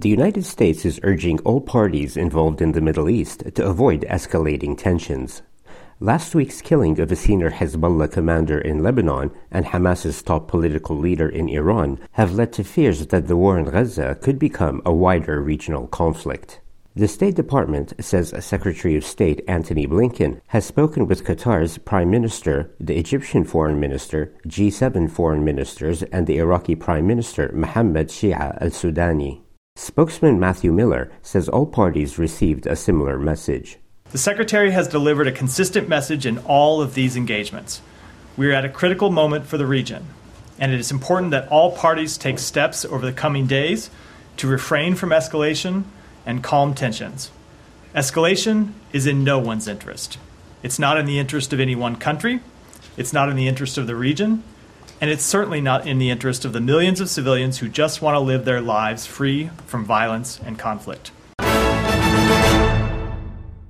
The United States is urging all parties involved in the Middle East to avoid escalating tensions. Last week's killing of a senior Hezbollah commander in Lebanon and Hamas's top political leader in Iran have led to fears that the war in Gaza could become a wider regional conflict. The State Department says Secretary of State Antony Blinken has spoken with Qatar's Prime Minister, the Egyptian Foreign Minister, G7 foreign ministers, and the Iraqi Prime Minister Mohammed Shia al-Sudani. Spokesman Matthew Miller says all parties received a similar message. The Secretary has delivered a consistent message in all of these engagements. We are at a critical moment for the region, and it is important that all parties take steps over the coming days to refrain from escalation and calm tensions. Escalation is in no one's interest. It's not in the interest of any one country, it's not in the interest of the region, and it's certainly not in the interest of the millions of civilians who just want to live their lives free from violence and conflict.